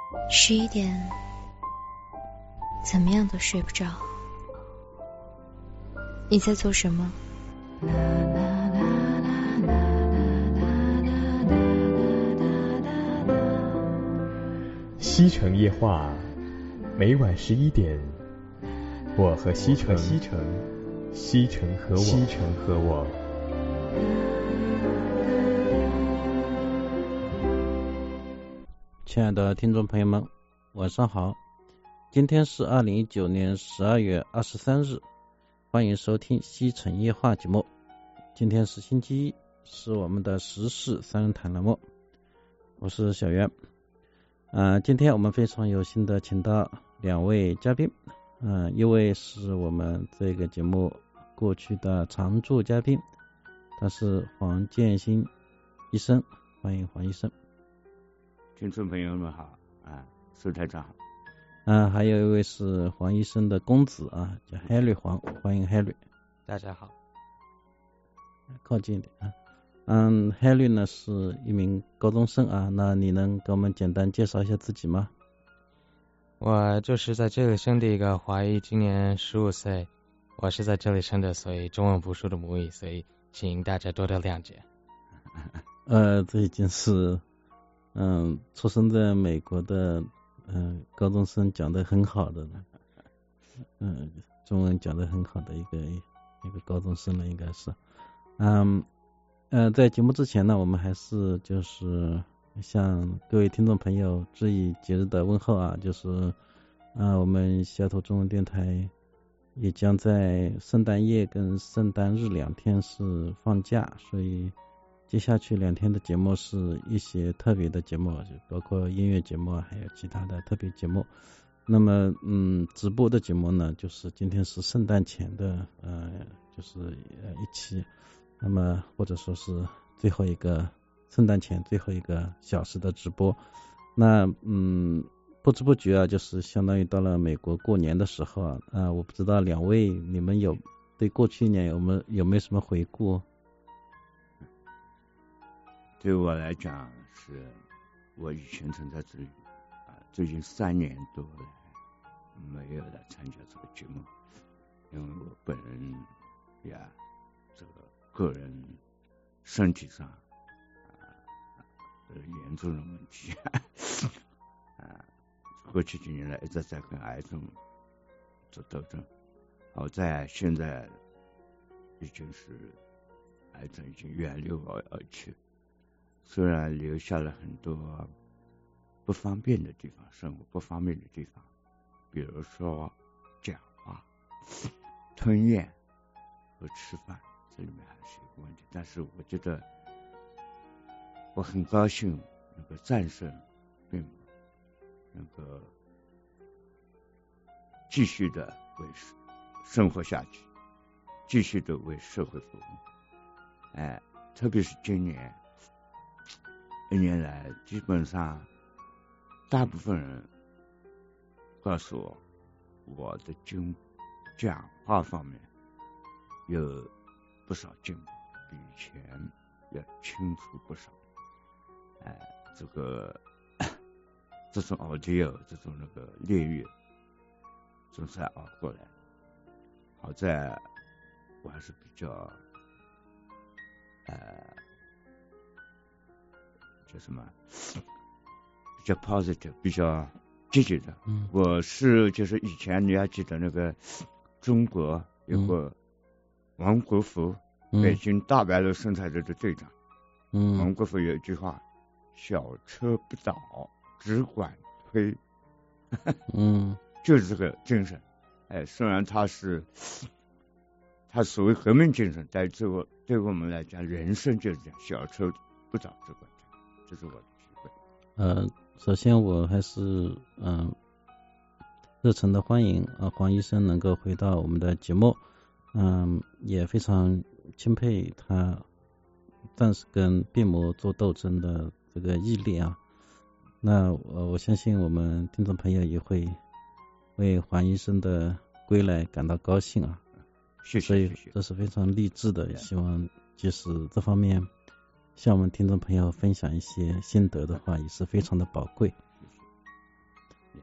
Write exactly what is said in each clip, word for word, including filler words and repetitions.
十一点，怎么样都睡不着。你在做什么？ 西城夜话，每晚十一点，我和西城，西城，西城和我，西城和我。 亲爱的听众朋友们，晚上好，今天是二零一九年十二月二十三日，欢迎收听西城夜话节目。今天是星期一，是我们的时事三人谈栏目，我是小袁。呃，今天我们非常有幸的请到两位嘉宾，呃，一位是我们这个节目过去的常驻嘉宾，他是黄建新医生，欢迎黄医生。 听众朋友们好，啊，苏台长好。 嗯、呃，还有一位是黄医生的公子啊，叫 Harry 黄，欢迎 Harry。 大家好。 靠近一点啊。嗯 ，Harry 呢是一名高中生啊，那你能给我们简单介绍一下自己吗？ 我就是在这里生的一个华裔，今年十五岁，我是在这里生的，所以中文不是我的母语，所以请大家多多谅解。 呃，这已经是。嗯，出生在美国的嗯高中生讲得很好的，嗯，中文讲得很好的一个一个高中生了，应该是。嗯呃，在节目之前呢，我们还是就是向各位听众朋友致以节日的问候啊，就是啊，我们西雅图中文电台也将在圣诞夜跟圣诞日两天是放假，所以接下去两天的节目是一些特别的节目，就包括音乐节目，还有其他的特别节目。那么，嗯，直播的节目呢，就是今天是圣诞前的，呃，就是呃一期，那么或者说是最后一个圣诞前最后一个小时的直播。那，嗯，不知不觉啊，就是相当于到了美国过年的时候啊，呃，我不知道两位你们有对过去一年有没有有没有什么回顾？ 对我来讲，是我以前曾在这里啊，最近三年多来没有来参加这个节目，因为我本人呀，这个个人身体上啊有严重的问题啊，过去几年来一直在跟癌症做斗争，好在现在已经是癌症已经远离我而去。虽然留下了很多不方便的地方，生活不方便的地方，比如说讲话、吞咽和吃饭，这里面还是一个问题。但是我觉得我很高兴能够战胜病魔，能够继续的为生活下去，继续的为社会服务。哎，特别是今年。一年来，基本上大部分人告诉我，我的经讲话方面有不少进步，比以前要清楚不少。哎，这个这种熬夜，这种那个炼狱，总是熬过来。好在我还是比较呃。叫什么？比较 positive， 比较积极的。嗯，我是就是以前你还记得那个中国有个王国福，嗯、北京大白楼生产队的队长。嗯，王国福有一句话：小车不倒，只管推。嗯，就是这个精神。哎，虽然他是他所谓革命精神，但对我对我们来讲，人生就是这样，小车不倒，只管推。这是我的体会。 呃，首先我还是嗯、呃、热诚的欢迎啊、呃、黄医生能够回到我们的节目，嗯、呃，也非常钦佩他暂时跟病魔做斗争的这个毅力啊。那呃我相信我们听众朋友也会为黄医生的归来感到高兴啊。 谢谢， 所以这是非常励志的，也希望即使这方面向我们听众朋友分享一些心得的话，也是非常的宝贵。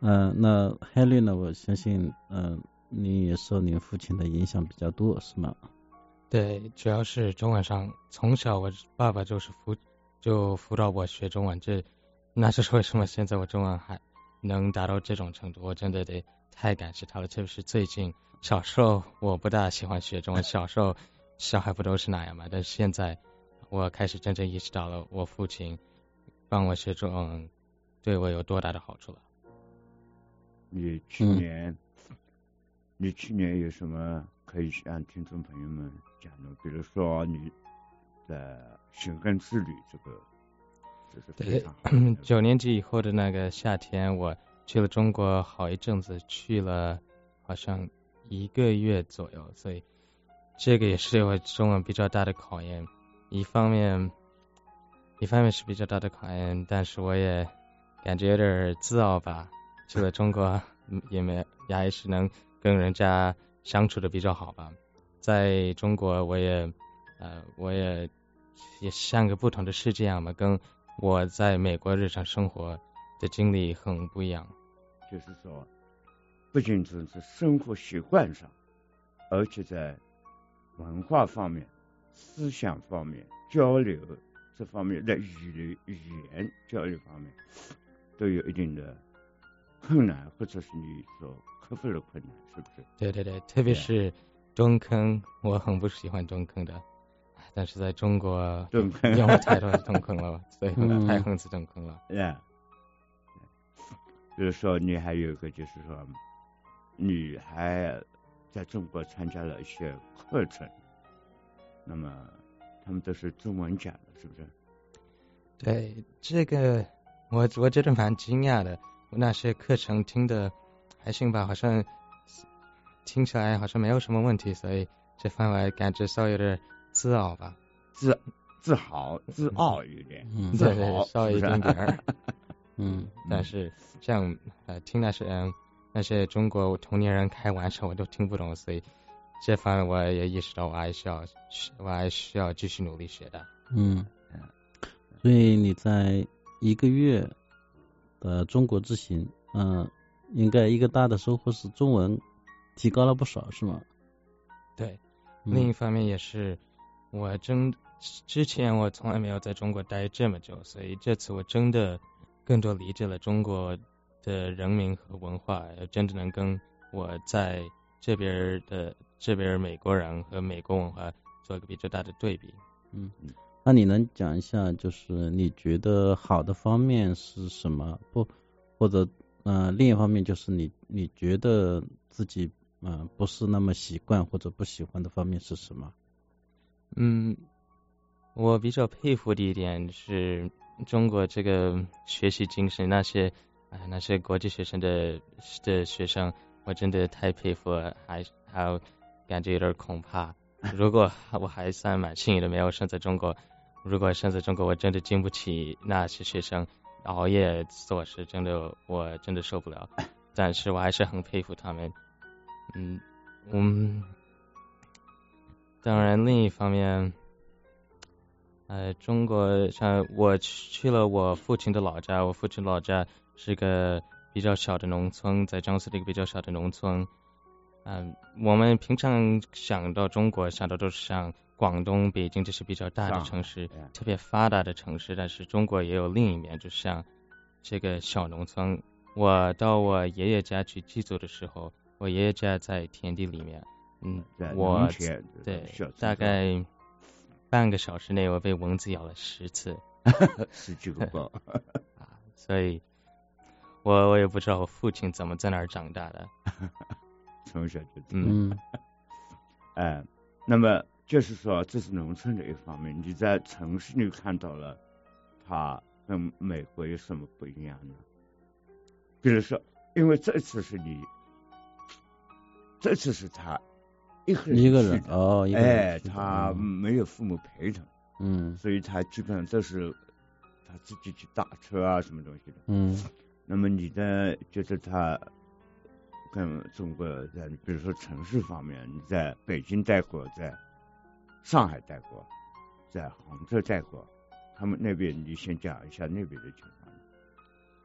嗯、呃，那海绿呢？我相信，嗯、呃，你也受您父亲的影响比较多，是吗？ 对，主要是中文上，从小我爸爸就是辅就辅导我学中文，这那就是为什么现在我中文还能达到这种程度，我真的得太感谢他了。特别是最近，小时候我不大喜欢学中文，小时候小孩不都是那样嘛？但是现在我开始真正意识到了，我父亲帮我学中文对我有多大的好处了。 你去年，嗯、你去年有什么可以向听众朋友们讲的？比如说你的寻根之旅，这个这是非常好的。 九年级以后的那个夏天，我去了中国好一阵子，去了好像一个月左右，所以这个也是对我中文比较大的考验。一方面，一方面是比较大的考验，但是我也感觉有点自傲吧。去了中国也没也还是能跟人家相处的比较好吧。在中国我也呃我也也像个不同的世界一样嘛，跟我在美国日常生活的经历很不一样。 就是说不仅仅是生活习惯上，而且在文化方面、思想方面、交流这方面的语语言交流方面都有一定的困难，或者是你所克服的困难，是不是？ 对对对，特别是中坑，我很不喜欢中坑的，但是在中国中坑用了太多的中坑了，所以我太恨死中坑了。 对、yeah. 比如说你还有一个就是说，你还在中国参加了一些课程，那么他们都是中文讲的，是不是？ 对，这个我我觉得蛮惊讶的。那些课程听的还行吧，好像听起来好像没有什么问题，所以这方面感觉稍微有点自傲吧， 自自豪、自傲有点， 嗯， 自豪，稍微一点点儿， 嗯， 但是像呃听那些人那些中国同龄人开玩笑，我都听不懂，所以这方面我也意识到，我还需要我还需要继续努力学的。 嗯，所以你在一个月的中国之行，嗯、呃，应该一个大的收获是中文提高了不少，是吗？ 对，另一方面也是，我真之前我从来没有在中国待这么久，所以这次我真的更多理解了中国的人民和文化，真的能跟我在这边的这边美国人和美国文化做一个比较大的对比。 嗯，那你能讲一下，就是你觉得好的方面是什么？不，或者呃，另一方面就是你你觉得自己嗯、呃、不是那么习惯或者不喜欢的方面是什么？ 嗯，我比较佩服的一点是中国这个学习精神，那些啊、呃、那些国际学生的的学生，我真的太佩服了，还还有感觉有点恐怕。如果我还算蛮幸运的，没有生在中国。如果生在中国，我真的经不起那些学生熬夜做事，真的我真的受不了。但是我还是很佩服他们。嗯嗯，当然另一方面，呃，中国像我去了我父亲的老家，我父亲老家是个比较小的农村，在江苏的一个比较小的农村。嗯、呃，我们平常想到中国，想到都是像广东、北京这些比较大的城市，特别发达的城市。但是中国也有另一面，就像这个小农村。我到我爷爷家去祭祖的时候，我爷爷家在田地里面，嗯，我对大概半个小时内，我被蚊子咬了十次， 十几个包啊，所以我我也不知道我父亲怎么在那儿长大的。 从小就嗯， 哎、呃，那么就是说，这是农村的一方面。你在城市里看到了，它跟美国有什么不一样呢？比如说，因为这次是你，这次是他一个人一个人哦，一个人哎，他没有父母陪同， 嗯， 所以他基本上都是他自己去打车啊，什么东西的， 嗯。 那么你的就是他。跟中国在比如说城市方面，你在北京待过，在上海待过，在杭州待过，他们那边你先讲一下那边的情况。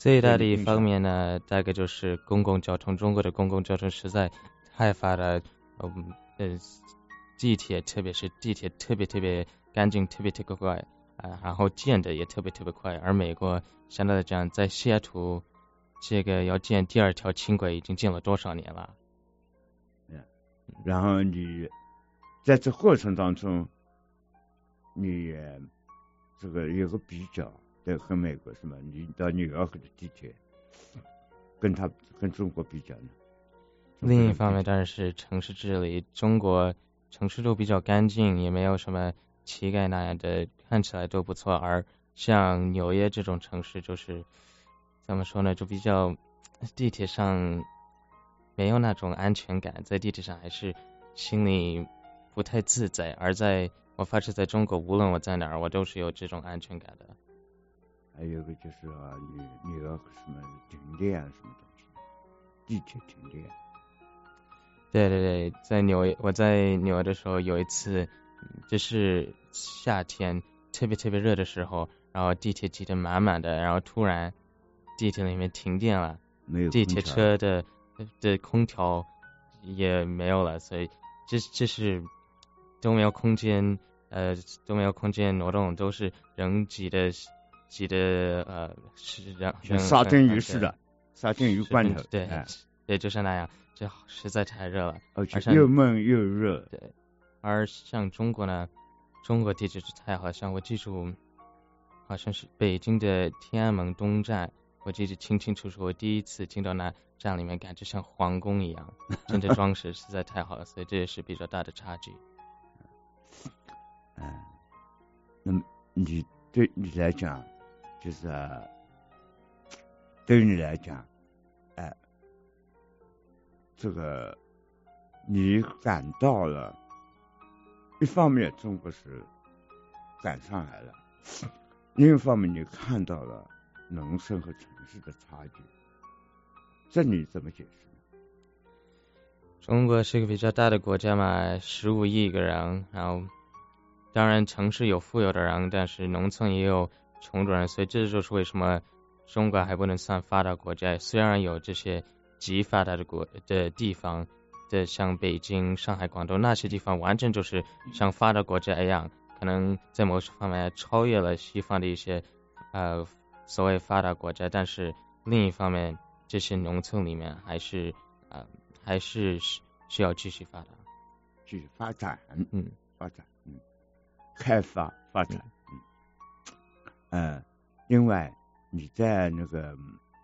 最大的一方面呢，大概就是公共交通，中国的公共交通实在太发达，嗯呃，地铁特别是地铁特别特别干净，特别特别快啊，然后建的也特别特别快，而美国相对来讲，在西雅图这个要建第二条轻轨已经建了多少年了？ 嗯，然后你在这过程当中，你这个有个比较，对，和美国什么？你到纽约的地铁，跟他跟中国比较呢？ 另一方面当然是城市治理，中国城市都比较干净，也没有什么乞丐那样的，看起来都不错。而像纽约这种城市，就是怎么说呢，就比较地铁上没有那种安全感，在地铁上还是心里不太自在。而在我发誓，在中国，无论我在哪儿，我都是有这种安全感的。 还有个就是啊，你你要什么停电啊，什么东西，地铁停电。 对对对，在纽约，我在纽约的时候有一次，就是夏天特别特别热的时候，然后地铁挤得满满的，然后突然地铁里面停电了， 没有地铁车的的空调也没有了，所以这这是都没有空间，呃都没有空间挪动，都是人挤的挤的呃是人像沙丁鱼似的，沙丁鱼罐头， 对、哎、对，就是那样。这实在太热了， 而且又闷又热。 对，而像中国呢，中国地铁是太好，像我记住，好像是北京的天安门东站，我记得清清楚楚。我第一次进到那站里面，感觉像皇宫一样，真的装饰实在太好了，所以这也是比较大的差距。 嗯，那么你对你来讲，就是、啊、对于你来讲，哎。这个你赶到了，一方面中国是赶上来了，另一方面你看到了农村和城市的差距，这你怎么解释呢？ 中国是个比较大的国家嘛，十五亿个人，然后当然城市有富有的人，但是农村也有穷的人，所以这就是为什么中国还不能算发达国家，虽然有这些极发达的国的地方的，像北京、上海、广州那些地方，完全就是像发达国家一样，可能在某些方面超越了西方的一些呃所谓发达国家。但是另一方面，这些农村里面还是呃还是需要继续发达， 继续发展， 嗯， 发展，嗯，开发发展，嗯，呃，另外你在那个。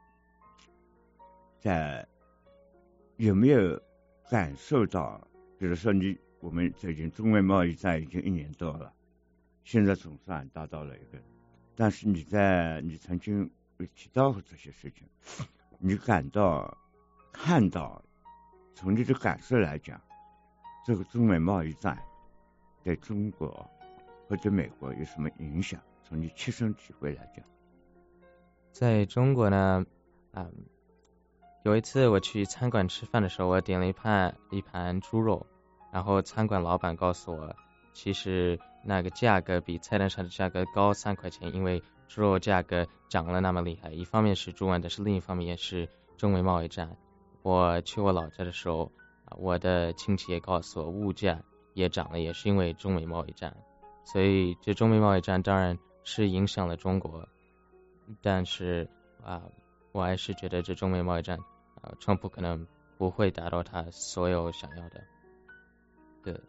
在有没有感受到，比如说你我们最近中美贸易战已经一年多了，现在总算达到了一个，但是你在你曾经提到过这些事情，你感到看到，从你的感受来讲，这个中美贸易战对中国或者美国有什么影响？从你切身体会来讲， 在中国呢，嗯。有一次我去餐馆吃饭的时候，我点了一盘一盘猪肉，然后餐馆老板告诉我，其实那个价格比菜单上的价格高三块钱，因为猪肉价格涨了那么厉害。一方面是猪瘟，但是另一方面也是中美贸易战。我去我老家的时候，我的亲戚也告诉我，物价也涨了，也是因为中美贸易战。所以这中美贸易战当然是影响了中国，但是啊。我还是觉得这中美贸易战，呃，川普可能不会达到他所有想要的，对，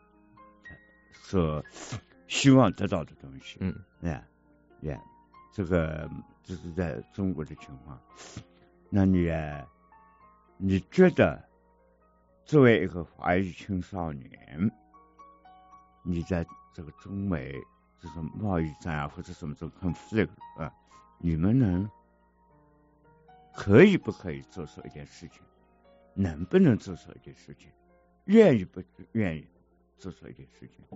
所希望得到的东西。 嗯， 呀呀，这个这是在中国的情况。那你你觉得，作为一个华裔青少年，你在这个中美这种贸易战啊，或者什么这种 conflict 啊，你们能？可以不可以做出一件事情？能不能做出一件事情？愿意不愿意做出一件事情？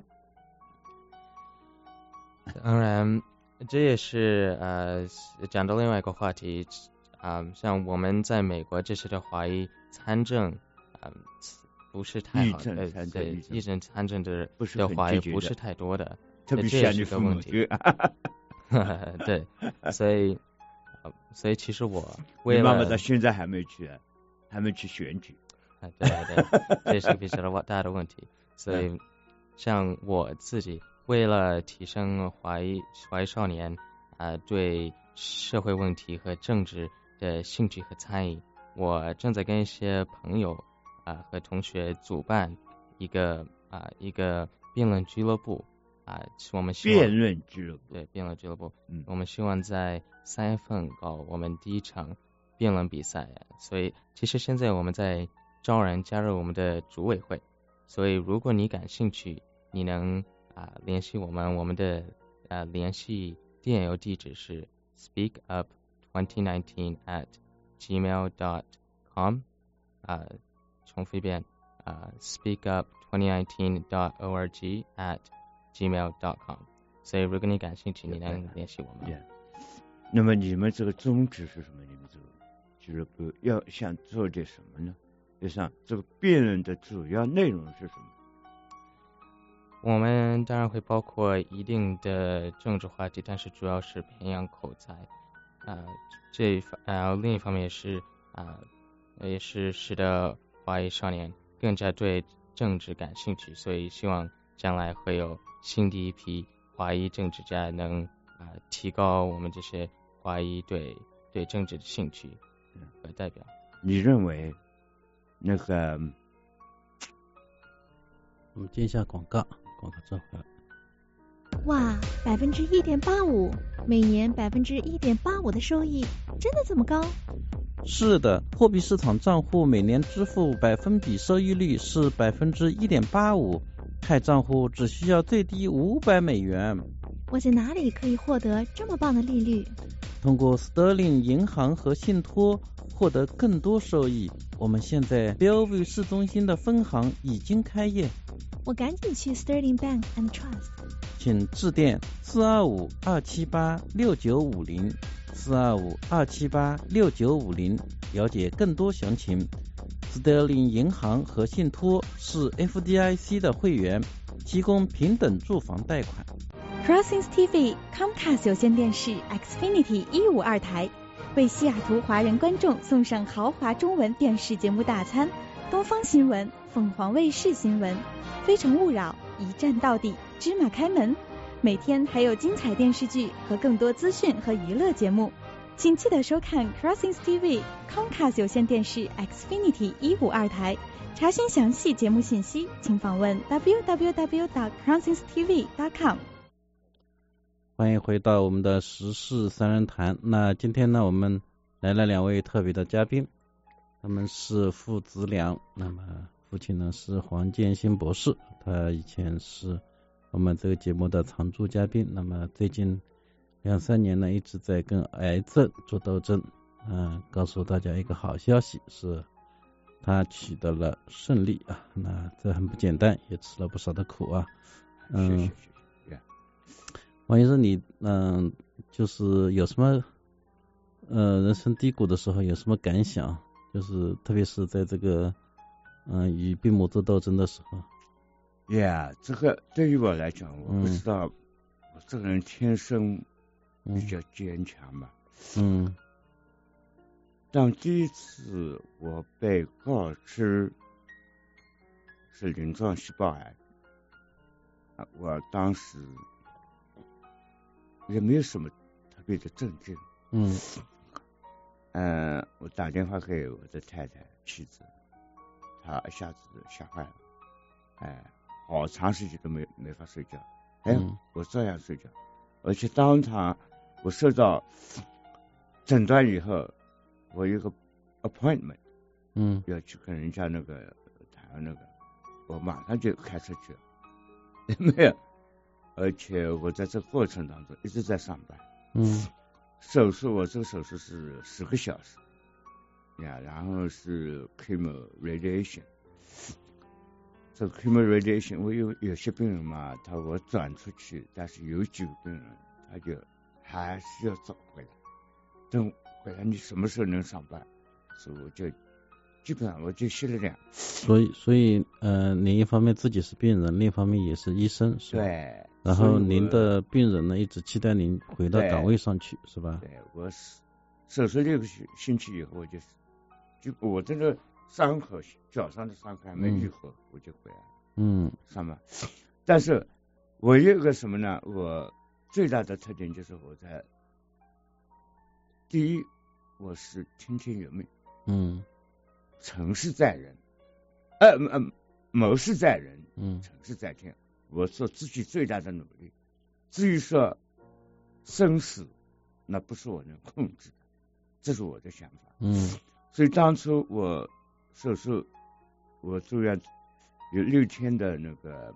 当然，这也是呃讲到另外一个话题啊、呃，像我们在美国这些的华裔参政啊、呃，不是太好的，对，议政参政的的华裔不是太多的， 特别这也是个问题。对，所以。 呃，所以其实我为了你妈妈到现在还没去，还没去选举。 啊，对对对，这是个比较大的问题。所以，像我自己为了提升华裔华裔少年啊、呃、对社会问题和政治的兴趣和参与，我正在跟一些朋友啊、呃、和同学组办一个啊、呃、一个辩论俱乐部啊、呃，我们希望辩论俱乐部对辩论俱乐部， 嗯， 我们希望在三月份搞我们第一场辩论比赛，所以其实现在我们在招人加入我们的组委会，所以如果你感兴趣，你能啊、呃、联系我们，我们的呃联系电邮地址是 speakup twenty nineteen at gmail dot com 啊、呃，重复一遍啊、呃、speakup twenty nineteen dot org at gmail dot com， 所以如果你感兴趣，你能联系我们。 Yeah. 那么你们这个宗旨是什么？你们这个俱乐部要想做点什么呢？就像这个辩论的主要内容是什么？ 我们当然会包括一定的政治话题，但是主要是培养口才。啊、呃，这一方，然后另一方面也是啊、呃，也是使得华裔少年更加对政治感兴趣，所以希望将来会有新的一批华裔政治家能啊、呃、提高我们这些华裔对对政治的兴趣和代表。 你认为那个？ 我们接一下广告，广告之后回来。 哇，百分之一点八五，每年百分之一点八五的收益，真的这么高？ 是的，货币市场账户每年支付百分比收益率是百分之一点八五，开账户只需要最低五百美元。 我在哪里可以获得这么棒的利率？ 通过 Sterling 银行和信托获得更多收益。我们现在 Bellevue 市中心的分行已经开业， 我赶紧去 Sterling Bank and Trust。 请致电四二五二七八六九五零 四二五二七八六九五零了解更多详情。Sterling 银行和信托是 F D I C 的会员，提供平等住房贷款。 Crossings T V Comcast 有线电视 Xfinity 一五二台为西雅图华人观众送上豪华中文电视节目大餐，东方新闻、凤凰卫视新闻、非诚勿扰、一站到底、芝麻开门，每天还有精彩电视剧和更多资讯和娱乐节目，请记得收看 Crossings T V Comcast 有线电视 Xfinity 一五二台。查询详细节目信息，请访问 w w w dot crossings t v dot com。 欢迎回到我们的时事三人谈。那今天呢，我们来了两位特别的嘉宾，他们是父子俩。那么父亲呢是黄建新博士，他以前是我们这个节目的常驻嘉宾。那么最近两三年呢，一直在跟癌症做斗争。嗯、呃，告诉大家一个好消息，是他取得了胜利啊。那这很不简单，也吃了不少的苦啊。嗯。是是是王医生，你嗯、呃，就是有什么呃人生低谷的时候有什么感想？就是特别是在这个嗯、呃、与病魔做斗争的时候。 Yeah， 这个对于我来讲，我不知道、嗯、我这个人天生比较坚强吧。 嗯。 当第一次我被告知是鳞状细胞癌，我当时也没有什么特别的震惊。 嗯， 呃，我打电话给我的太太妻子，她一下子吓坏了，哎，好长时间都没没法睡觉。哎， 嗯、 我照样睡觉，而且当场我受到诊断以后，我有个 appointment， 嗯， 要去跟人家那个谈那个，我马上就开车去了，没有。而且我在这个过程当中一直在上班。 嗯， 手术我这个手术是十个小时呀，然后是 chemo radiation。这个 chemo radiation， 我有有些病人嘛，他我转出去，但是有几个病人他就还是要找回来。等回来你什么时候能上班？所以我就基本上我就歇了两。 所以所以呃，您一方面自己是病人，另一方面也是医生，是吧？ 对。 然后您的病人呢，一直期待您回到岗位上去，是吧？ 对，我是手术六个星期以后，我就就我这个伤口脚上的伤口还没愈合，嗯、我就回来了。 嗯， 上班。但是我有个什么呢？我最大的特点就是我在第一，我是听天由命。 嗯， 成事在人，呃呃，谋事在人， 嗯， 成事在天。我做自己最大的努力。至于说生死，那不是我能控制的，这是我的想法。 嗯， 所以当初我手术，我住院有六天的那个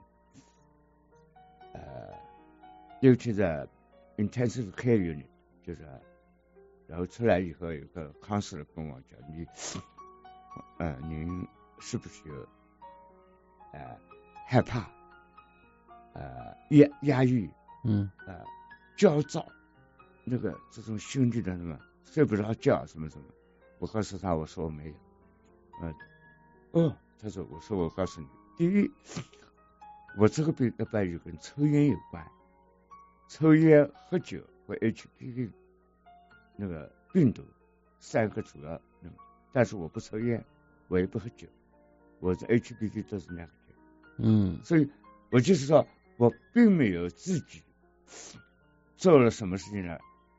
呃六天的 intensive care unit， 就是，然后出来以后有个康师跟我讲，你呃您是不是有呃害怕呃压压抑嗯呃焦躁那个这种心理的什么睡不着觉什么什么？我告诉他，我说我没有。呃哦，他说我说我告诉你，第一，我这个病的病有跟抽烟有关，抽烟喝酒和 H P V 那个病毒三个主要，嗯，但是我不抽烟，我也不喝酒，我的 H P V 都是两个酒。 嗯， 所以我就是说我并没有自己做了什么事情呢，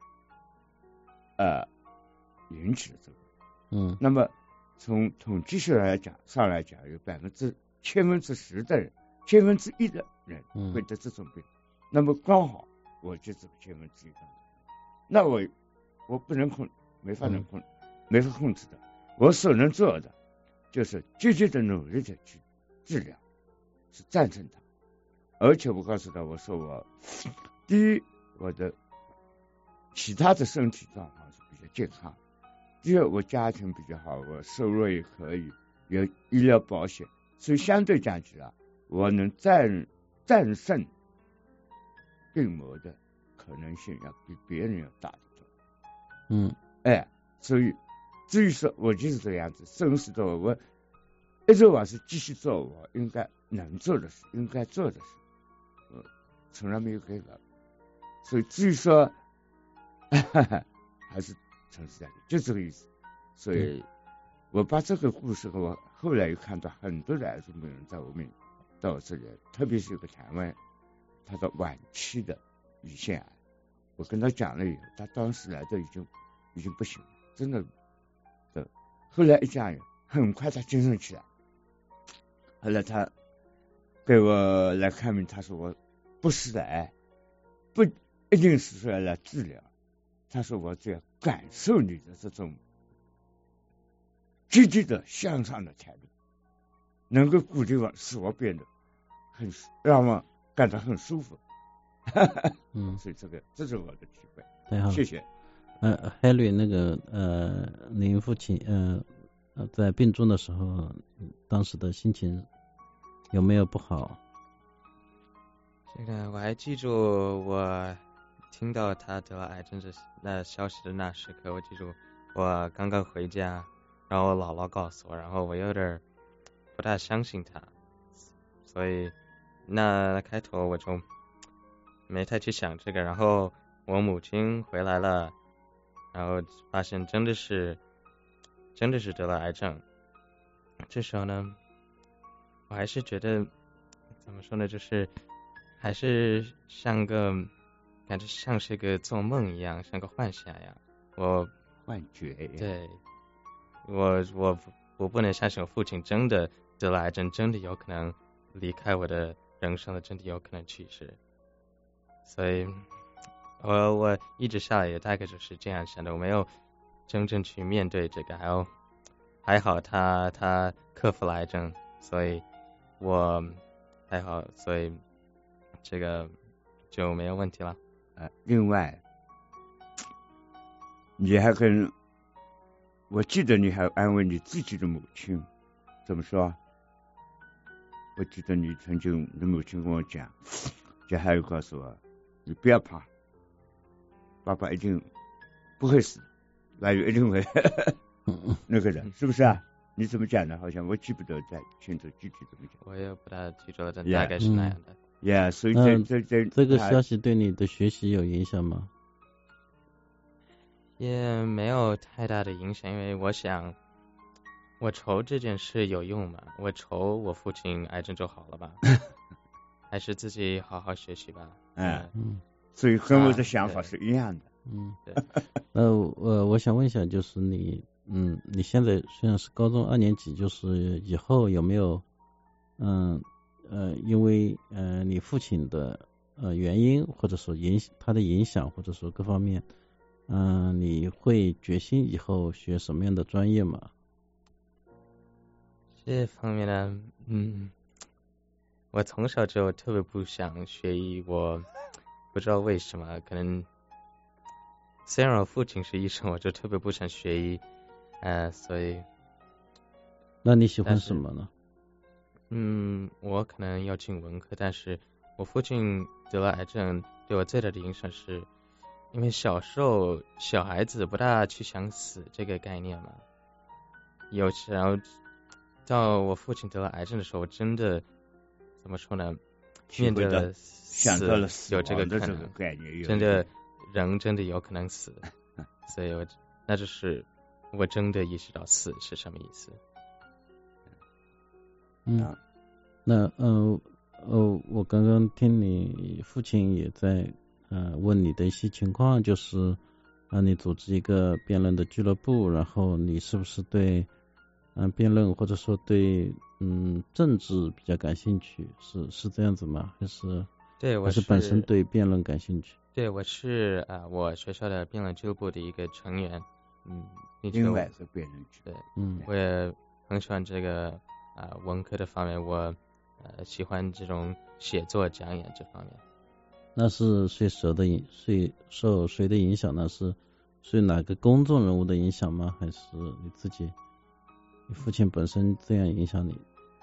呃，引起了这个。 嗯， 那么从统计学来讲上来讲，有百分之千分之十的人，千分之一的人会得这种病。嗯、那么刚好我就是千分之一的，那我我不能控，没法能控，嗯、没法控制的。我所能做的就是积极的努力的去治疗，是战胜它。而且我告诉他，我说我第一，我的其他的身体状况是比较健康；第二，我家庭比较好，我收入也可以，有医疗保险，所以相对讲起来，我能战战胜病魔的可能性要比别人要大得多。 嗯， 哎，所以至于说我就是这样子，生死的我一直我是继续做我应该能做的事，应该做的事。我从来没有改革，所以至于说哈哈还是诚实在的，就这个意思。所以我把这个故事和我后来又看到很多的癌症病人在我们到我这里，特别是有个台湾他的晚期的胰腺癌，我跟他讲了以后，他当时来的已经已经不行了，真的的。后来一讲，很快他精神起来，后来他给我来看病，他说我不是癌，不一定是说来治疗，他说我只要感受你的这种积极的向上的态度，能够鼓励我，使我变得很让我感到很舒服。嗯，所以这个这是我的体会。 太好了， 谢谢。 呃，海瑞，那个呃，您父亲呃在病重的时候，当时的心情有没有不好？ 这个我还记住，我听到他得了癌症这那消息的那时刻，我记住我刚刚回家，然后我姥姥告诉我，然后我有点不大相信他，所以那开头我就没太去想这个。然后我母亲回来了，然后发现真的是真的是得了癌症。这时候呢，我还是觉得怎么说呢，就是还是像个感觉像是个做梦一样，像个幻想一样。我幻觉。 对，我我我不能相信我父亲真的得了癌症，真的有可能离开我的人生了，真的有可能去世。所以我我一直下来也大概就是这样想的，我没有真正去面对这个，还有还好他他克服了癌症，所以我还好，所以这个就没有问题了。 呃，另外你还跟我记得你还安慰你自己的母亲，怎么说？我记得你曾经你的母亲跟我讲，就还有告诉我，你不要怕，爸爸一定不会死，外语一定会那个人，是不是啊？你怎么讲的？好像我记不得在清楚具体怎么讲， 我也不大记住了，但大概是那样的。 呀、yeah, ，所以这这这这个消息对你的学习有影响吗？ 也没有太大的影响，因为我想我愁这件事有用吗？我愁我父亲癌症就好了吧？还是自己好好学习吧。 嗯嗯， 所以和我的想法是一样的。 嗯， 对。 那我我想问一下，就是你，嗯，你现在虽然是高中二年级，就是以后有没有，嗯呃，因为呃你父亲的呃原因，或者说影他的影响，或者说各方面，嗯、呃，你会决心以后学什么样的专业吗？ 这方面呢，嗯，我从小就特别不想学医，我不知道为什么，可能虽然我父亲是医生，我就特别不想学医，呃，所以， 那你喜欢什么呢？ 嗯，我可能要进文科，但是我父亲得了癌症，对我最大的影响是，因为小时候小孩子不大去想死这个概念嘛，有时然后到我父亲得了癌症的时候，我真的怎么说呢？面对了死， 了死有这个可这能， 概念， 真的人真的有可能死，所以我那就是我真的意识到死是什么意思。 嗯，那呃呃，我刚刚听你父亲也在呃问你的一些情况，就是让你组织一个辩论的俱乐部，然后你是不是对嗯、呃、辩论或者说对嗯政治比较感兴趣？是是这样子吗？还是对，我还是本身对辩论感兴趣？ 对，我是啊、呃，我学校的辩论俱乐部的一个成员，嗯， 另外是辩论俱， 对， 嗯， 我也很喜欢这个啊、呃、文科的方面，我呃喜欢这种写作讲演这方面。 那是谁受的影谁受谁的影响呢？是是哪个公众人物的影响吗？还是你自己？你父亲本身这样影响你？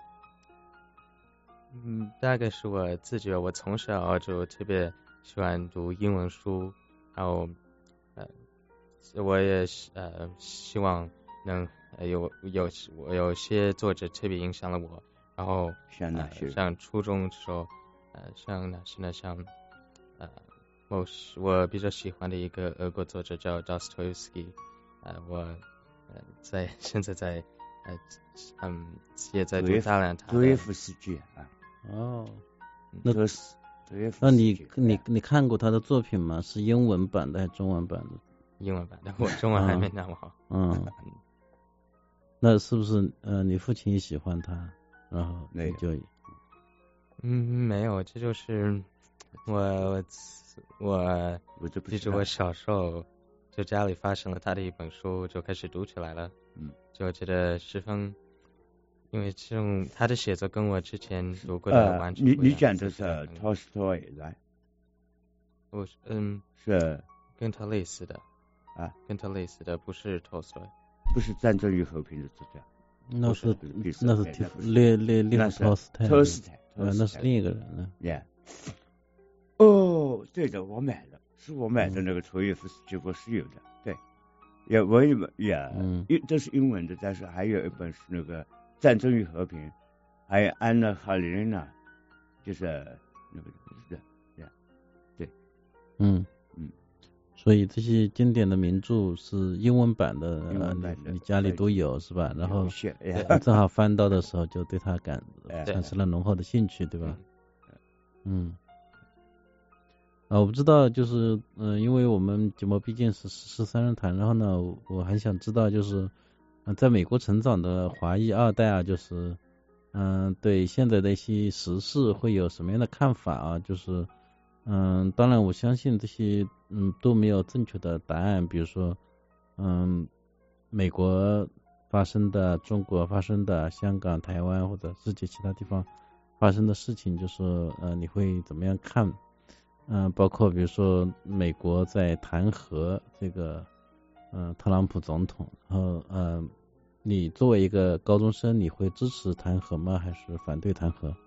嗯，大概是我自己吧。我从小就特别喜欢读英文书，然后呃，我也呃希望能呃有有我有些作者特别影响了我，然后像哪些？ 呃、像初中的时候，呃，像哪些呢？像呃，我我比较喜欢的一个俄国作者叫 Dostoevsky， 呃，我呃在现在在呃嗯也在读大量他的。 多耶夫斯基啊。 哦，那这是那你你你看过他的作品吗？是英文版的还是中文版的？ 英文版的，我中文还没那么好。 嗯，那是不是呃你父亲也喜欢他，然后你就嗯没有，这就是我我我我就记住我小时候就家里发生了他的一本书，就开始读起来了， 嗯， 就觉得十分。因为这种他的写作跟我之前读过的完全不一样。 呃、你你讲的是 Tolstoy 来？ 不是，嗯， 是跟他类似的啊， 跟他类似的不是 Tolstoy， 不是《战争与和平》的作家， 那是那是提列列列夫托斯泰， 托斯泰， 呃，那是另一个人了。 Yeah， 哦，对的，我买了，是我买的那个卓越夫斯基，我是有的，对，也我也也，嗯，这是英文的，但是还有一本是那个。战争与和平，还有安娜·卡列尼娜，就是那个是的，对， 嗯嗯， 所以这些经典的名著是英文版的， 英文版的你你家里都有是吧？然后你正好翻到的时候，就对他感产生了浓厚的兴趣，对吧？嗯，啊，我不知道，就是嗯、呃，因为我们节目毕竟是十三人谈，然后呢，我还想知道就是。在美国成长的华裔二代啊，就是嗯、呃，对现在的一些时事会有什么样的看法啊？就是嗯，当然我相信这些嗯都没有正确的答案，比如说嗯，美国发生的、中国发生的、香港、台湾或者世界其他地方发生的事情，就是呃你会怎么样看？嗯、呃，包括比如说美国在弹劾这个嗯、呃、特朗普总统，然后呃。你作为一个高中生，你会支持弹劾吗？还是反对弹劾？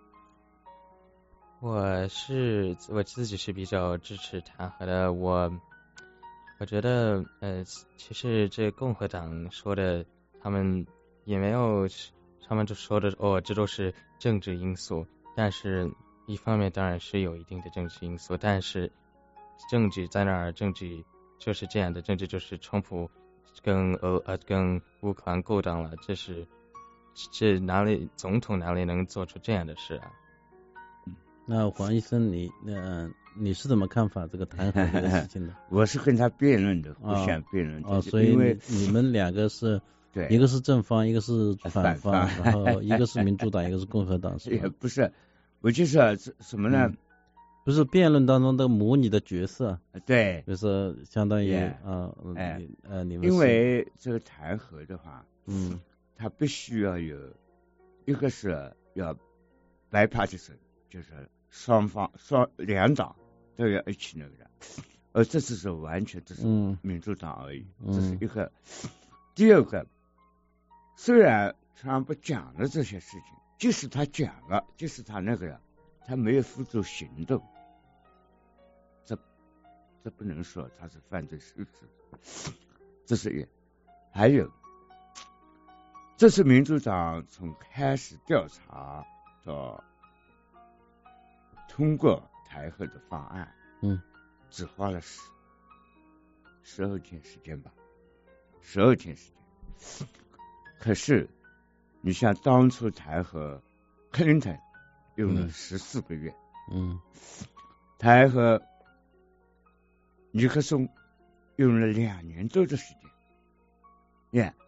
我是我自己是比较支持弹劾的。我我觉得，呃，其实这共和党说的，他们也没有，他们就说的哦，这都是政治因素。但是，一方面当然是有一定的政治因素，但是政治在那儿，政治就是这样的政治，就是川普跟俄呃跟乌克兰勾当了，这是这哪里总统哪里能做出这样的事啊？ 那黄医生你呃你是怎么看法这个弹劾这个事情的？ 我是跟他辩论的，互相辩论。 哦，所以因为你们两个是。 对， 一个是正方，一个是反方， 然后一个是民主党，一个是共和党，是吧？ 也不是，我就是什么呢？ 嗯、不是辩论当中的模拟的角色， 对， 就是相当于 yeah, 啊， 哎， 呃，你们因为这个弹劾的话， 嗯， 它必须要有一个是要bipartisan，就是双方双两党都要一起那个的，而这次是完全这是民主党而已， 嗯、 这是一个。第二个。虽然川普讲了这些事情，即使他讲了，即使他那个呀，他没有付诸行动，这这不能说他是犯罪事实，这是一。还有，这是民主党从开始调查到通过弹劾的方案， 嗯， 只花了十十二天时间吧，十二天时间。可是，你像当初弹劾克林顿用了十四个月， 嗯， 弹劾尼克松用了两年多的时间，耶、yeah, ，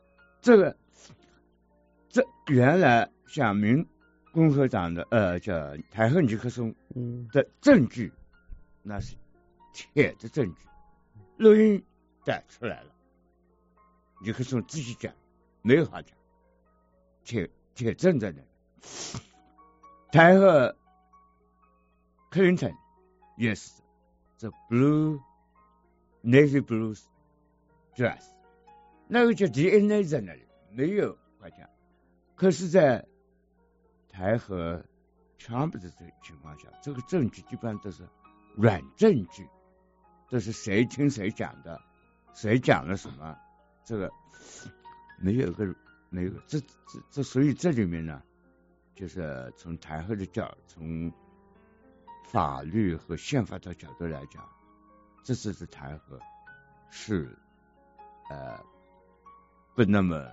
这个这原来像民共和党的呃叫弹劾尼克松的证据，嗯、那是铁的证据，录音带出来了，尼克松自己讲。没有话讲，铁铁证在那里。弹劾克林顿也是 the blue navy blue dress， 那个叫 D N A 在那里，没有话讲。可是，在弹劾川普的这个情况下，这个证据基本上都是软证据，都是谁听谁讲的，谁讲了什么，这个。没有个没有这这这，所以这里面呢，就是从弹劾的角，从法律和宪法的角度来讲，这次的弹劾是呃不那么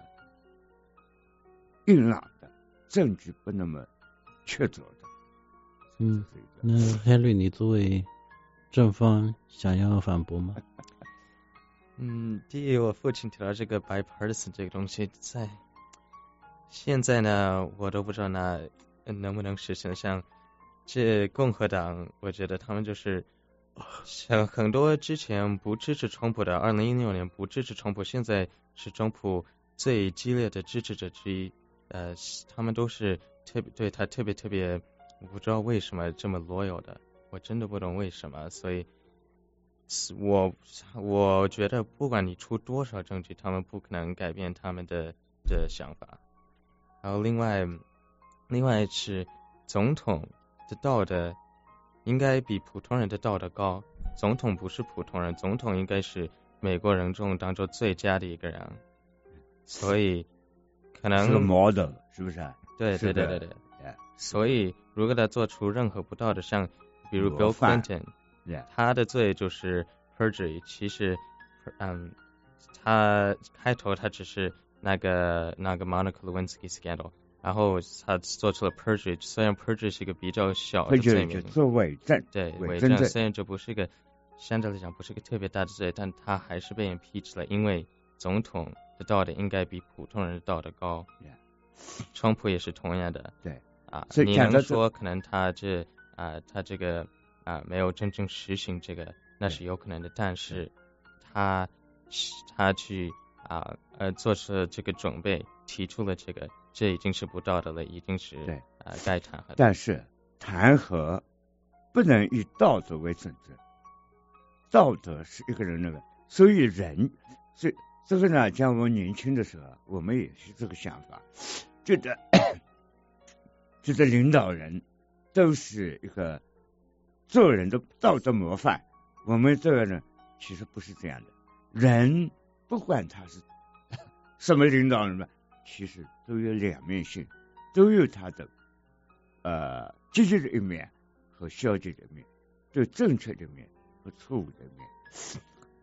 硬朗的，证据不那么确凿的。 嗯，那 Henry， 你作为正方想要反驳吗？ 嗯，第一，我父亲提到这个 bipartisan 这个东西，在现在呢，我都不知道那能不能实现。像这共和党，我觉得他们就是像很多之前不支持川普的，二零一六年不支持川普，现在是川普最激烈的支持者之一。呃，他们都是特别对他特别特别，我不知道为什么这么 loyal 的，我真的不懂为什么，所以。我我觉得不管你出多少证据，他们不可能改变他们的的想法。然后另外另外是总统的道德应该比普通人的道德高。总统不是普通人，总统应该是美国人中当中最佳的一个人，所以可能是个 model 是不是？ 对对对对对。所以如果他做出任何不道德，像比如 Bill Clinton。Yeah. 他的罪就是 perjury， 其实，嗯，他开头他只是那个那个 Monica Lewinsky scandal， 然后他做出了 perjury， 虽然 perjury 是一个比较小的罪名， 做伪证， 对伪证，虽然这不是一个相对来讲不是一个特别大的罪，但他还是被 impeach 了，因为总统的道德应该比普通人的道德高。 Yeah. 川普也是同样的， 对啊，你能说可能他这啊他这个。啊，没有真正实行这个，那是有可能的。但是他他去啊呃做出了这个准备，提出了这个，这已经是不道德了，已经是对啊该弹劾的。 但是弹劾不能以道德为准则，道德是一个人那个，所以人，所以这个呢，像我们年轻的时候，我们也是这个想法，觉得觉得领导人都是一个。做人的道德模范，我们这个呢，其实不是这样的。人不管他是什么领导人吧，其实都有两面性，都有他的呃积极的一面和消极的一面，就正确的一面和错误的一面。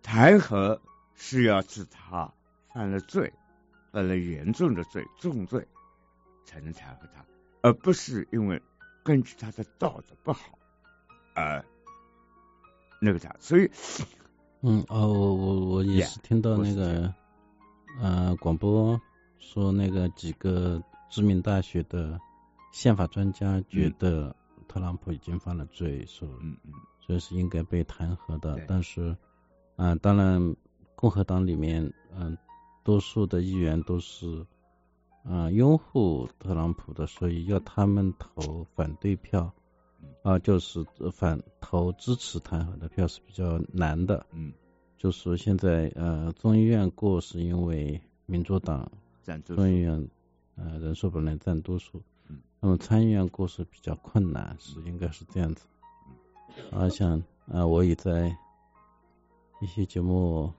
弹劾是要指他犯了罪，犯了严重的罪、重罪才能弹劾他，而不是因为根据他的道德不好而那个他。所以， 嗯哦，我我我也是听到那个呃广播说，那个几个知名大学的宪法专家觉得特朗普已经犯了罪，说嗯嗯， 所以是应该被弹劾的。 对但是啊、呃，当然共和党里面嗯、呃、多数的议员都是啊、呃、拥护特朗普的，所以要他们投反对票啊、呃，就是反投支持弹劾的票是比较难的。 嗯， 就说现在呃众议院过是因为民主党占多数众议院呃人数本来占多数， 嗯， 那么参议院过是比较困难，是应该是这样子。啊，像啊我也在一些节目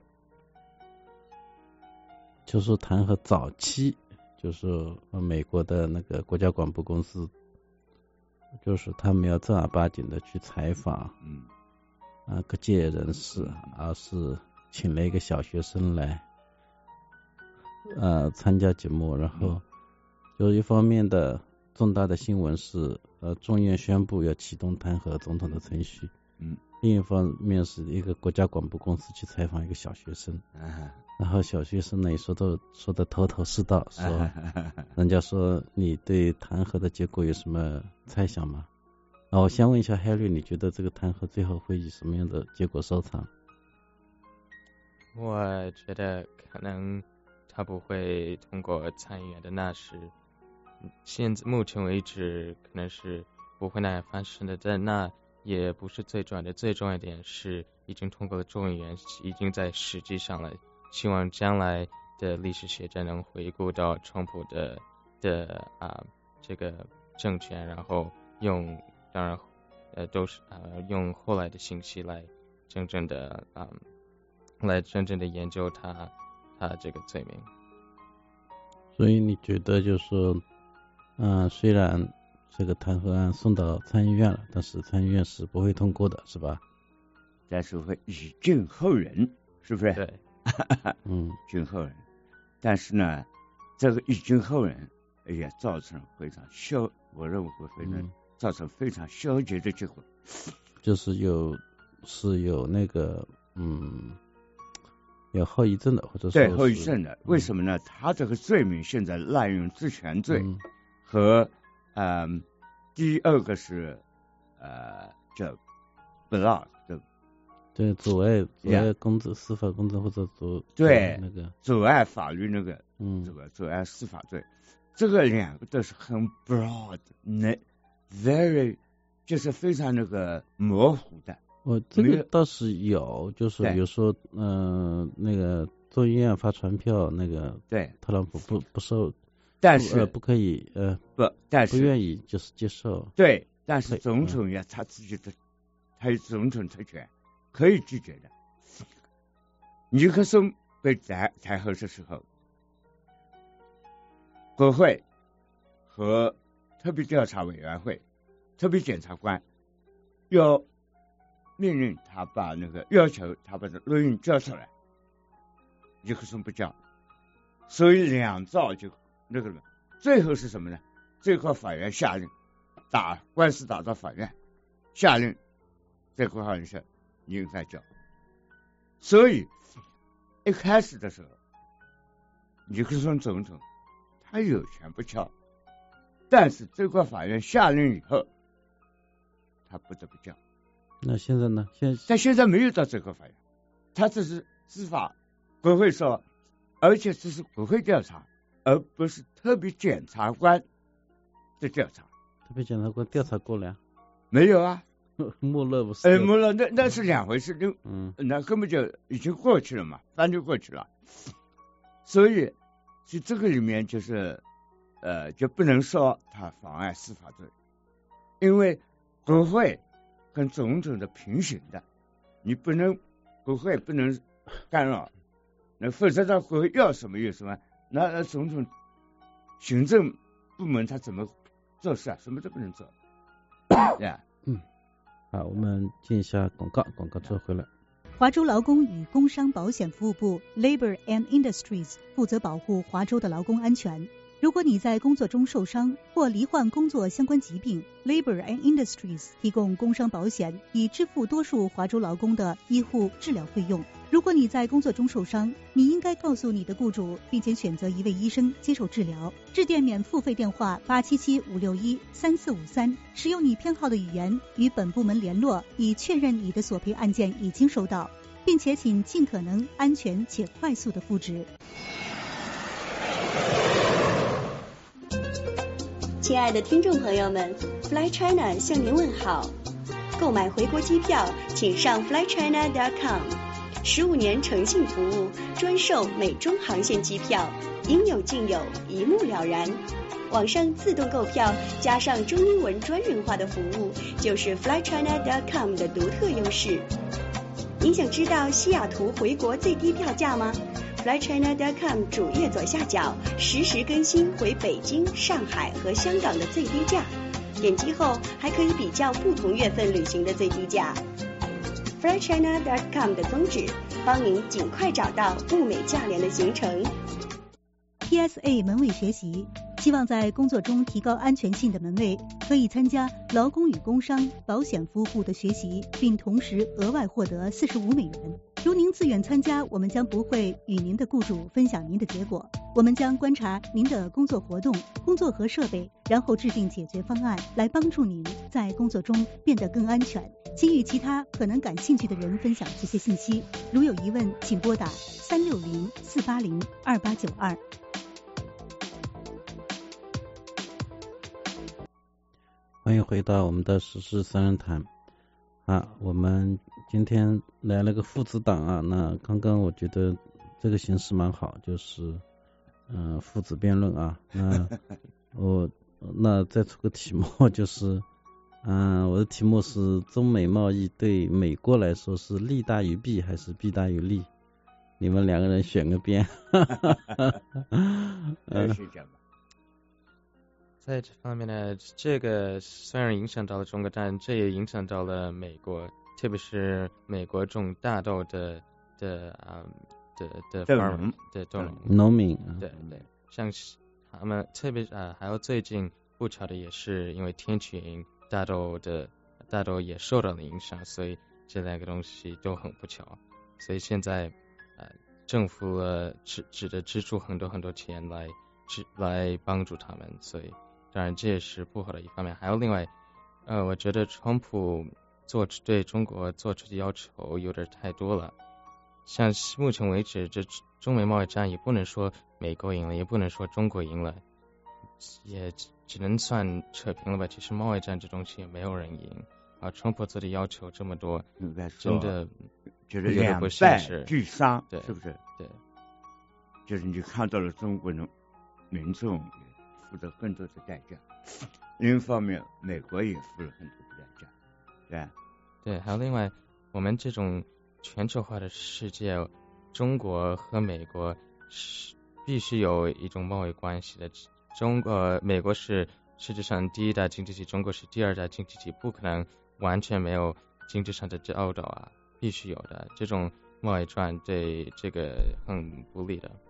就是弹劾早期，就是美国的那个国家广播公司，就是他们要正儿八经的去采访， 嗯啊各界人士，而是请了一个小学生来呃参加节目，然后就一方面的重大的新闻是呃众议院宣布要启动弹劾总统的程序， 嗯， 另一方面是一个国家广播公司去采访一个小学生， 啊， 然后小学生呢也说的说的头头是道，说人家说你对弹劾的结果有什么猜想吗？啊，我先问一下 Harry， 你觉得这个弹劾最后会以什么样的结果收场？ 我觉得可能他不会通过参议院的纳什，现在目前为止可能是不会那样发生的，但那也不是最重要的，最重要一点是已经通过了众议院，已经在实际上了。希望将来的历史学者能回顾到川普的的啊这个政权，然后用当然呃都是啊用后来的信息来真正的啊来真正的研究他他这个罪名。 所以你觉得就是说，嗯、呃，虽然这个弹劾案送到参议院了，但是参议院是不会通过的，是吧？ 但是会以敬后人，是不是？ 对， 嗯， 敬后人。但是呢，这个以敬后人也造成非常消，我认为会非常、嗯、造成非常消极的结果， 就是有是有那个嗯。有后遗症的，或者说对后遗症的，为什么呢？他这个罪名现在滥用职权罪， 嗯、 和嗯，第二个是呃叫 block 的， 对阻碍阻碍公正司法公正或者阻对那个阻碍法律那个嗯这个阻碍司法罪，这个两个都是很 broad， 那 very 就是非常那个模糊的。 我这个倒是有，就是比如说，嗯、呃，那个众议院发传票，那个对特朗普不不受， 但是不、呃、不可以，呃不，但是不愿意就是接受， 对，但是总统呀，他自己的，他有总统特权，可以拒绝的。尼克松被弹弹劾的时候，国会和特别调查委员会、特别检察官要命令他把那个要求他把录音交出来，尼克松不交，所以两造就那个了。最后是什么呢？最高法院下令打官司打到法院，下令最高法院说你应该交。所以一开始的时候，尼克松总统他有权不交，但是最高法院下令以后，他不得不交。 那现在呢？现在但现在没有到最高法院，他这是司法国会说，而且这是国会调查，而不是特别检察官的调查。 特别检察官调查过了呀？ 没有啊， 穆勒不是？ 哎，穆勒那那是两回事，就嗯， 那根本就已经过去了嘛，翻就过去了。所以，所以这个里面就是呃，就不能说他妨碍司法罪，因为国会跟总统的平行的，你不能国会不能干扰，那否则他国会要什么有什么，那总统行政部门他怎么做事啊？什么都不能做，呀， 嗯，好，我们进一下广告，广告之后回来。 华州劳工与工商保险服务部 Labor and Industries 负责保护华州的劳工安全。如果你在工作中受伤或罹患工作相关疾病， Labor and Industries 提供工伤保险，以支付多数华州劳工的医护治疗费用。如果你在工作中受伤，你应该告诉你的雇主，并且选择一位医生接受治疗。致电免付费电话八七七五六一三四五三，使用你偏好的语言与本部门联络，以确认你的索赔案件已经收到，并且请尽可能安全且快速的复职。 亲爱的听众朋友们， Fly China 向您问好。购买回国机票，请上 fly china dot com。 十五年诚信服务，专售美中航线机票，应有尽有，一目了然。网上自动购票加上中英文专人化的服务，就是 fly china dot com 的独特优势。您想知道西雅图回国最低票价吗？fly china dot com 主页左下角实时更新回北京、上海和香港的最低价，点击后还可以比较不同月份旅行的最低价。fly china dot com 的宗旨，帮您尽快找到物美价廉的行程。 P S A 门卫学习，希望在工作中提高安全性的门卫可以参加劳工与工商保险服务部的学习，并同时额外获得四十五美元。如您自愿参加，我们将不会与您的雇主分享您的结果。我们将观察您的工作活动、工作和设备，然后制定解决方案，来帮助您在工作中变得更安全。请与其他可能感兴趣的人分享这些信息。如有疑问，请拨打三六零四八零二八九二。 欢迎回到我们的时事三人谈啊，我们今天来了个父子档啊。那刚刚我觉得这个形式蛮好，就是嗯、呃、父子辩论啊。那我那再出个题目，就是嗯、呃、我的题目是中美贸易对美国来说是利大于弊还是弊大于利？你们两个人选个边。 嗯，是这样吧。 在这方面呢，这个虽然影响到了中国，但这也影响到了美国，特别是美国种大豆的的啊、嗯、的的 farm 的豆农农民， 对对，像他们特别啊，还有最近不巧的也是因为天气原因，大豆的大豆也受到了影响，所以这两个东西都很不巧，所以现在呃政府呃只只得支出很多很多钱来支来帮助他们，所以。当然这也是不好的一方面，还有另外呃我觉得川普做对中国做出的要求有点太多了，像目前为止这中美贸易战也不能说美国赢了，也不能说中国赢了，也只能算扯平了吧。其实贸易战这东西也没有人赢啊，川普做的要求这么多，真的就是两败俱伤， 对， 是不是？ 对， 就是你看到了中国的民众付了更多的代价，另一方面美国也付了很多的代价，对对，还有另外我们这种全球化的世界，中国和美国是必须有一种贸易关系的。中国美国是世界上第一大经济体，中国是第二大经济体，不可能完全没有经济上的交道啊，必须有的。这种贸易战对这个很不利的。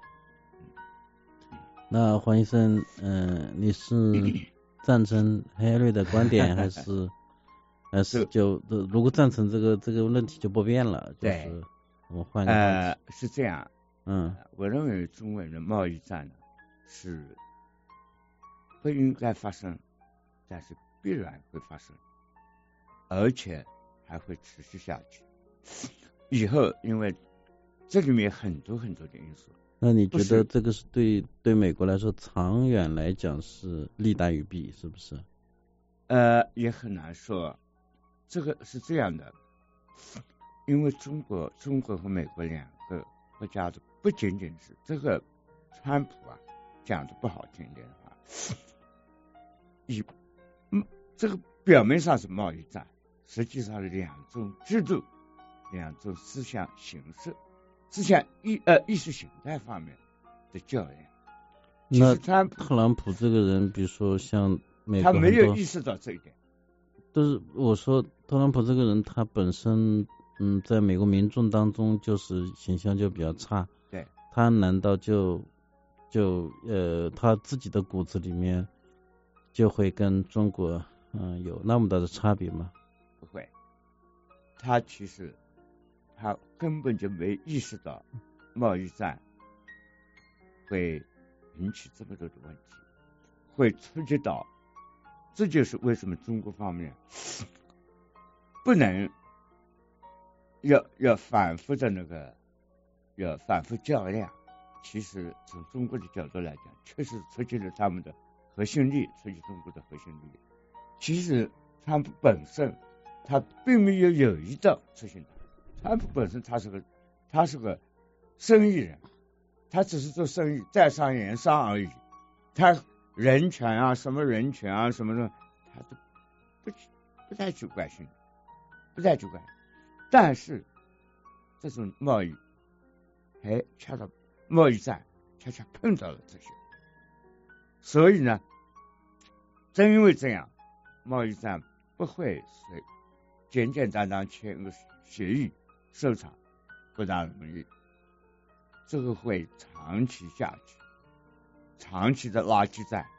那黄医生，嗯、呃，你是赞成黑瑞的观点，还是还是就如果赞成这个这个问题就不变了？就是我们换个呃，是这样， 嗯， 我认为中美的贸易战呢是不应该发生，但是必然会发生，而且还会持续下去。以后因为这里面很多很多的因素。 那你觉得这个是对对美国来说长远来讲是利大于弊，是不是？ 呃，也很难说。这个是这样的，因为中国中国和美国两个国家的不仅仅是这个川普啊讲的不好听一点的话，以嗯这个表面上是贸易战，实际上是两种制度、两种思想形式。思想意呃意识形态方面的较量。 那特朗普这个人，比如说像美国， 他没有意识到这一点。 就是我说特朗普这个人，他本身嗯，在美国民众当中就是形象就比较差。 对， 他难道就就呃他自己的骨子里面就会跟中国嗯、呃、有那么大的差别吗？ 不会，他其实他根本就没意识到贸易战会引起这么多的问题，会触及到，这就是为什么中国方面不能要要反复的那个要反复较量。其实从中国的角度来讲，确实触及了他们的核心利益，触及中国的核心利益。其实川普本身他并没有有意的出现的，川普本身他是个他是个生意人，他只是做生意，在商言商而已。他人权啊，什么人权啊，什么的，他都不不太去关心，不太去关心。但是这种贸易，哎，恰到贸易战恰恰碰到了这些，所以呢，正因为这样，贸易战不会随简简单单签个协议收场，不大容易。这个会长期下去，长期的拉锯战，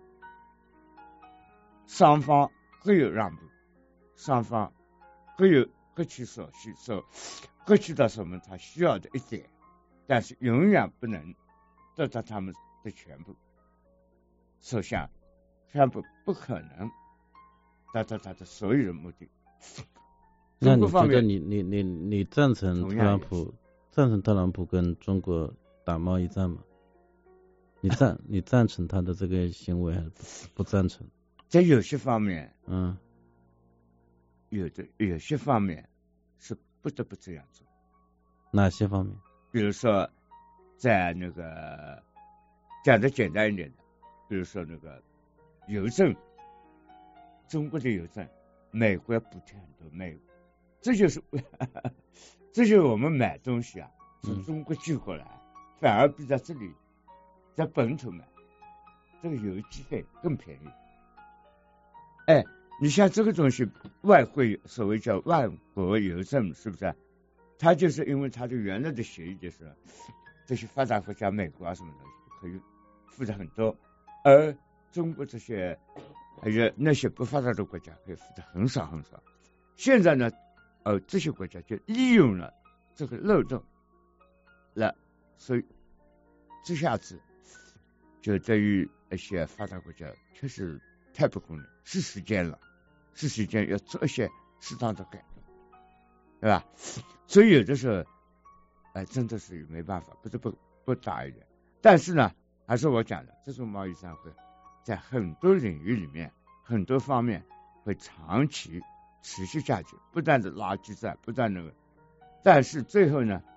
双方各有让步，双方各有各取所需，所各取到什么他需要的一点，但是永远不能得到他们的全部。首先，川普不可能达到他的所有的目的。 那你觉得你你你你赞成特朗普？赞成特朗普跟中国打贸易战吗？你赞你赞成他的这个行为还是不不赞成？ 在有些方面， 嗯， 有的有些方面是不得不这样做。 哪些方面？ 比如说，在那个讲的简单一点的，比如说那个邮政，中国的邮政，美国补贴很多，美国，这就是。这就是我们买东西啊，从中国寄过来，嗯、反而比在这里在本土买，这个邮寄费更便宜。哎，你像这个东西，外汇所谓叫万国邮政，是不是？它就是因为它的原来的协议就是这些发达国家，美国啊什么东西可以付的很多，而中国这些还有那些不发达的国家可以付的很少很少。现在呢？呃，这些国家就利用了这个漏洞了，所以这下子就对于一些发达国家确实太不公平，是时间了，是时间要做一些适当的改动，对吧？所以有的时候，哎、呃，真的是没办法，不得不不打一点。但是呢，还是我讲的，这种贸易战会在很多领域里面，很多方面会长期持续下去，不断的拉锯战，不断的，但是最后呢，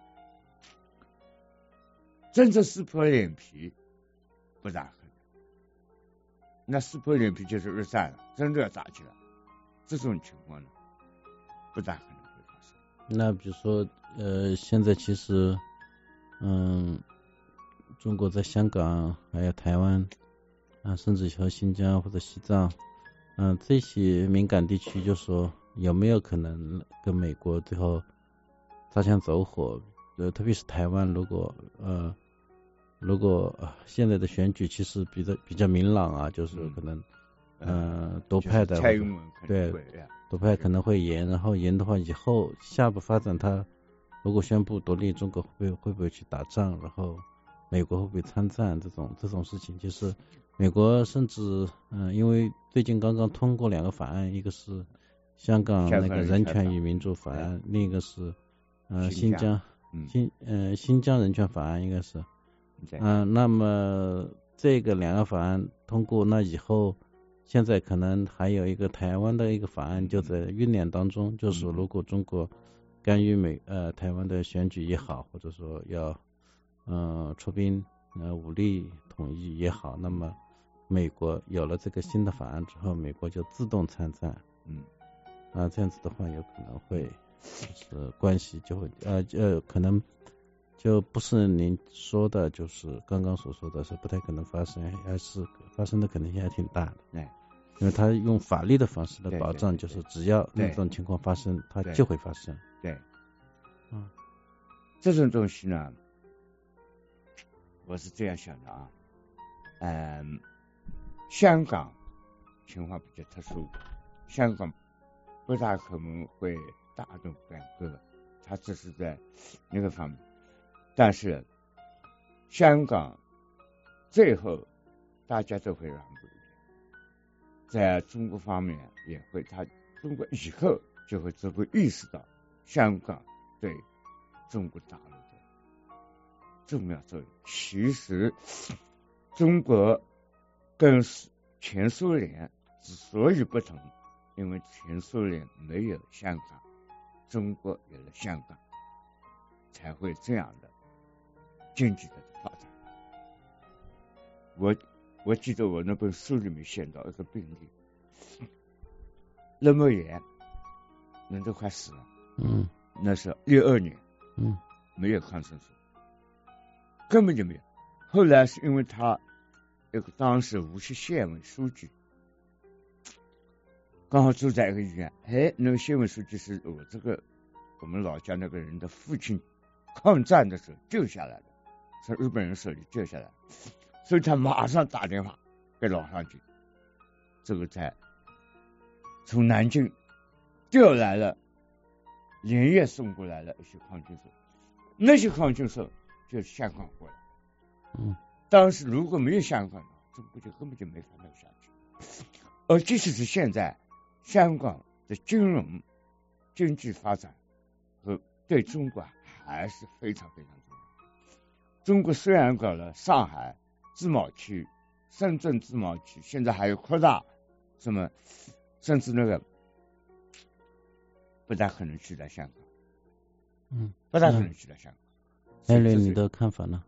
真正撕破脸皮不大可能。那撕破脸皮就是日战了，真的要打起来，这种情况呢，不大可能会发生。 那比如说，呃，现在其实，嗯，中国在香港还有台湾啊，甚至和新疆或者西藏。嗯，这些敏感地区，就说有没有可能跟美国最后擦枪走火？呃，特别是台湾，如果呃，如果、呃、现在的选举其实比较比较明朗啊，就是可能、嗯、呃独派的， 蔡英文对独派可能会赢，然后赢的话，以后下步发展，他如果宣布独立，中国会不会会不会去打仗？然后美国会不会参战？这种这种事情，就是美国甚至嗯、呃，因为最近刚刚通过两个法案，一个是香港那个人权与民主法案，另一个是呃新疆新呃新疆人权法案，应该是嗯、呃，那么这个两个法案通过，那以后现在可能还有一个台湾的一个法案就在酝酿当中，就是如果中国干预美呃台湾的选举也好，或者说要呃出兵呃武力统一也好，那么美国有了这个新的法案之后，美国就自动参战， 嗯， 啊，这样子的话有可能会就是关系就会呃呃可能就不是您说的，就是刚刚所说的是不太可能发生，还是发生的可能性还挺大的， 对， 因为他用法律的方式来保障，就是只要那种情况发生，它就会发生， 对， 嗯， 这种东西呢，我是这样想的啊，嗯，香港情况比较特殊，香港不大可能会大动改革，它只是在那个方面，但是香港最后大家都会让步一点，在中国方面也会，他中国以后就会就会意识到香港对中国大陆的重要作用。其实中国跟前苏联之所以不同，因为前苏联没有香港，中国有了香港，才会这样的经济的发展。我我记得我那本书里面写到一个病例，那么严人都快死了， 嗯， 那是六二年， 嗯， 没有抗生素，根本就没有。后来是因为他一个当时无锡县委书记刚好住在一个医院，哎，那个县委书记是我这个我们老家那个人的父亲抗战的时候救下来的，从日本人手里救下来的，所以他马上打电话给老上级，这个在从南京调来了，连夜送过来了一些抗生素，那些抗生素就是香港过来。 嗯， 当时如果没有香港，中国就根本就没法弄下去。而即使是现在，香港的金融经济发展和对中国还是非常非常重要。中国虽然搞了上海自贸区、深圳自贸区，现在还有扩大，什么甚至那个不大可能取代香港， 嗯， 不大可能取代香港。 艾伦，你的看法呢？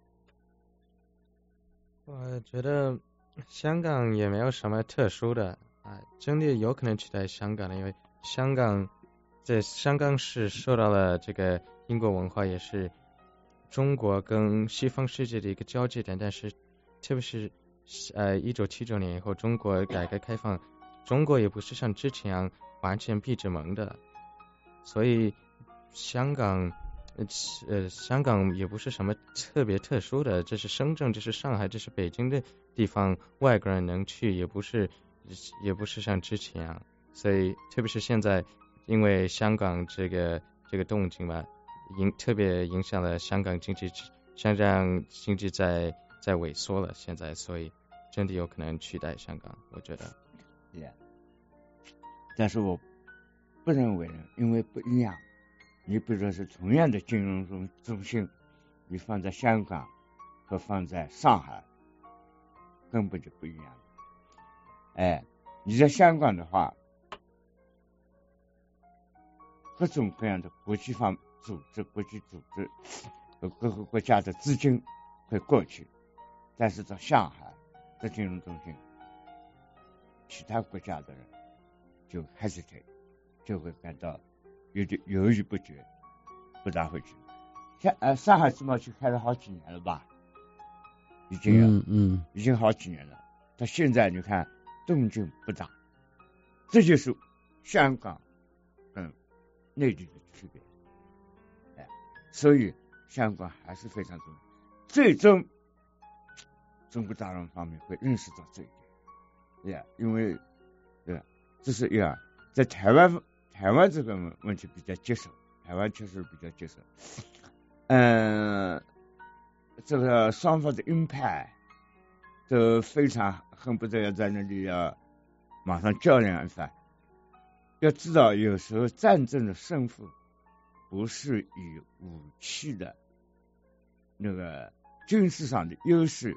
我觉得香港也没有什么特殊的啊，真的有可能取代香港的，因为香港在香港是受到了这个英国文化，也是中国跟西方世界的一个交界点，但是特别是呃一九七九年以后，中国改革开放，中国也不是像之前一样完全闭着门的，所以香港呃，香港也不是什么特别特殊的，这是深圳，这是上海，这是北京的地方，外国人能去，也不是，也不是像之前啊。所以，特别是现在，因为香港这个这个动静嘛，影特别影响了香港经济，香港经济在在萎缩了，现在，所以真的有可能取代香港，我觉得。 Yeah. 但是我不认为，因为不一样。你比如说是同样的金融中中心，你放在香港和放在上海根本就不一样。哎，你在香港的话，各种各样的国际方组织、国际组织和各个国家的资金会过去，但是在上海的金融中心，其他国家的人就 hesitate， 就会感到有点犹豫不决，不大会去。像呃上海自贸区开了好几年了吧，已经有， 嗯嗯， 已经好几年了。到现在你看动静不大，这就是香港跟内地的区别。哎，所以香港还是非常重要。最终，中国大陆方面会认识到这一点，对，因为对，这是一样，在台湾。台湾这个问题比较棘手，台湾确实比较棘手。嗯，这个双方的鹰派都非常恨不得要在那里要马上较量一番。要知道，有时候战争的胜负不是以武器的那个军事上的优势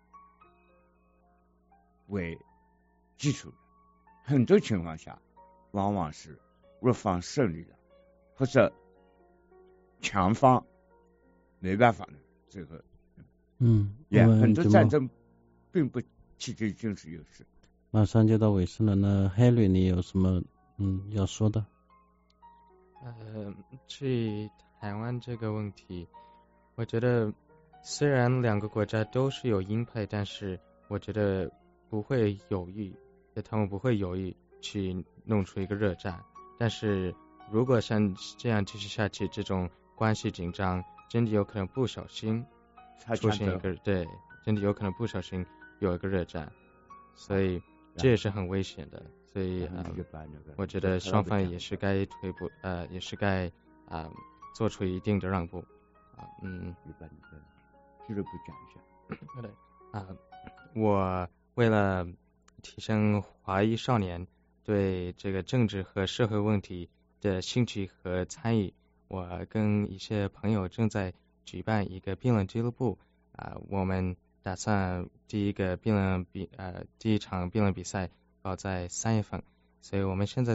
为基础的，很多情况下往往是弱方胜利了，或者强方没办法了，这个嗯， 也、yeah, 很多战争并不取决于军事优势。 马上就到尾声了，那 Harry 你有什么嗯要说的？ 呃，至于台湾这个问题，我觉得虽然两个国家都是有鹰派，但是我觉得不会犹豫，他们不会犹豫去弄出一个热战。但是如果像这样继续下去，这种关系紧张，真的有可能不小心出现一个对，真的有可能不小心有一个热战，所以这也是很危险的。所以啊、呃，我觉得双方也是该退步，呃，也是该啊、呃、做出一定的让步啊，嗯。 你把你的俱乐部讲一下。 对啊、呃，我为了提升华裔少年对这个政治和社会问题的兴趣和参与，我跟一些朋友正在举办一个辩论俱乐部啊、呃，我们打算第一个辩论比呃第一场辩论比赛搞在三月份，所以我们现在